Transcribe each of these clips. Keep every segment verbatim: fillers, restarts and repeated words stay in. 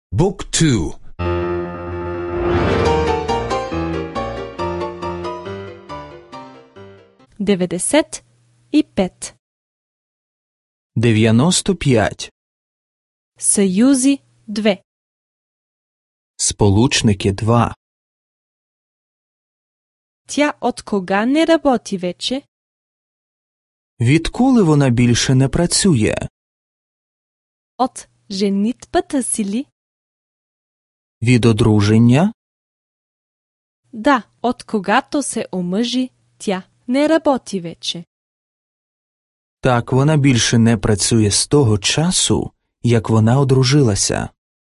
Book two. деветдесет и пет. дев'яносто п'ять. Съюзи две. Сполучники два. Тя от кога не работи вече? Відколи вона більше не працює? От женитбата си ли? Від одруження? Да, от когато се омъжи, тя не работи вече. Так, вона більше не працює з того часу, як вона одружилася.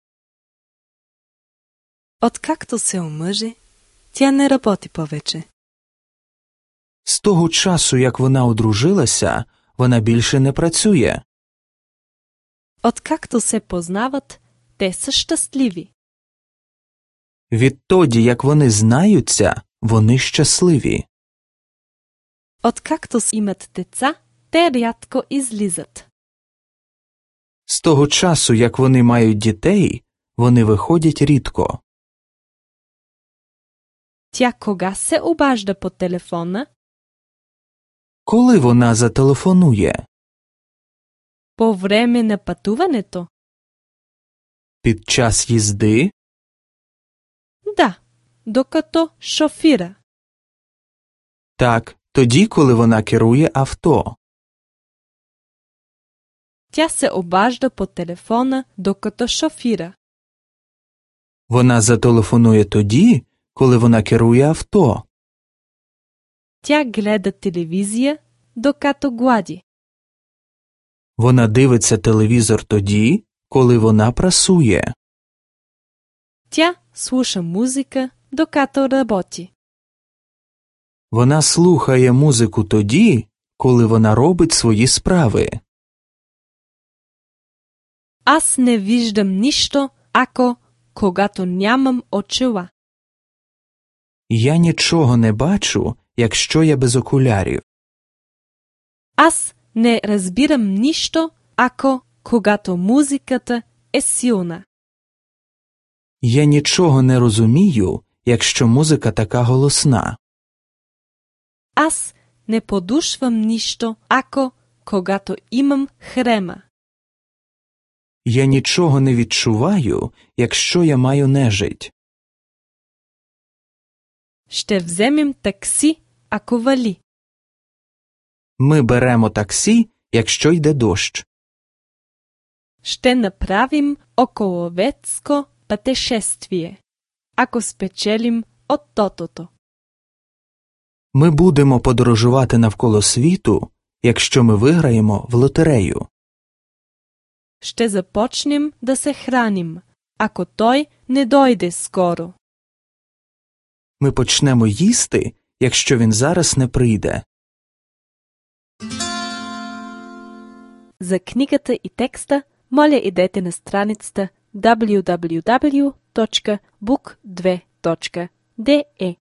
Откакто се омъжи, тя не работи повече. З того часу, як вона одружилася, вона більше не працює. Откакто се познават, те са щастливи. Відтоді, як вони знаються, вони щасливі. Откакто имат деца, те рядко излизат. З того часу, як вони мають дітей, вони виходять рідко. Тя кога се обажда по телефона? Коли вона зателефонує? По време на пътуването? Під час їзди? Да, докато шофира. Так, тоді, коли вона керує авто. Тя се обажда по телефона, докато шофира. Вона зателефонує тоді, коли вона керує авто. Тя гледа телевизия, докато глади. Вона дивиться телевізор тоді, коли вона прасує. Тя слуша музика, докато работи. Вона слухає музику тоді, коли вона робить свої справи. Аз не виждам нищо, ако когато нямам очила. Я нічого не бачу, якщо я без окулярів. Аз не разбирам нищо, ако когато музиката е силна. Я нічого не розумію, якщо музика така голосна. Аз не подушвам нищо, ако когато имам хрема. Я нічого не відчуваю, якщо я маю нежить. Ще вземем такси, ако вали. Ми беремо таксі, якщо йде дощ. Ще направим околовецко пътешествие, ако спечелим от тотото. Ми будемо подорожувати навколо світу, якщо ми виграємо в лотерею. Ще започнем да се храним, ако той не дойде скоро. Ми почнемо їсти, якщо він зараз не прийде. За книгата и текста, моля идете на страницата дабл ю дабл ю дабл ю точка бук две точка де